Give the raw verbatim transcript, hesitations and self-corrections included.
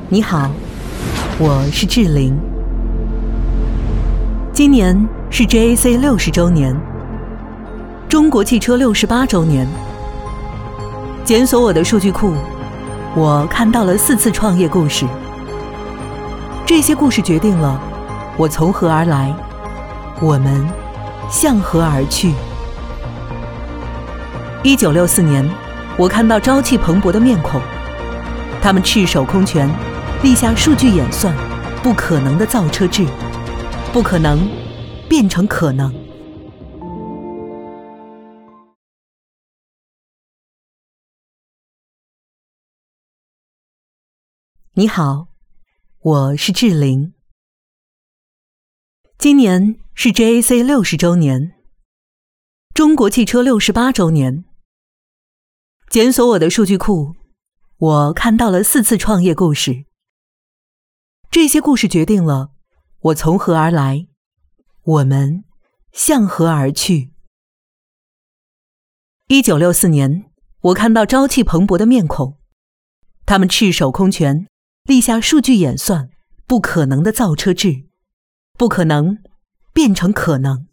你好，我是志玲。今年是 J A C 六十周年，中国汽车六十八周年。检索我的数据库，我看到了四次创业故事。这些故事决定了我从何而来，我们向何而去。一九六四年，我看到朝气蓬勃的面孔，他们赤手空拳立下数据演算不可能的造车志，不可能变成可能。你好，我是志玲。今年是 J A C 六十周年，中国汽车六十八周年。检索我的数据库，我看到了四次创业故事。这些故事决定了我从何而来，我们向何而去。一九六四年，我看到朝气蓬勃的面孔，他们赤手空拳立下数据演算不可能的造车志，不可能变成可能。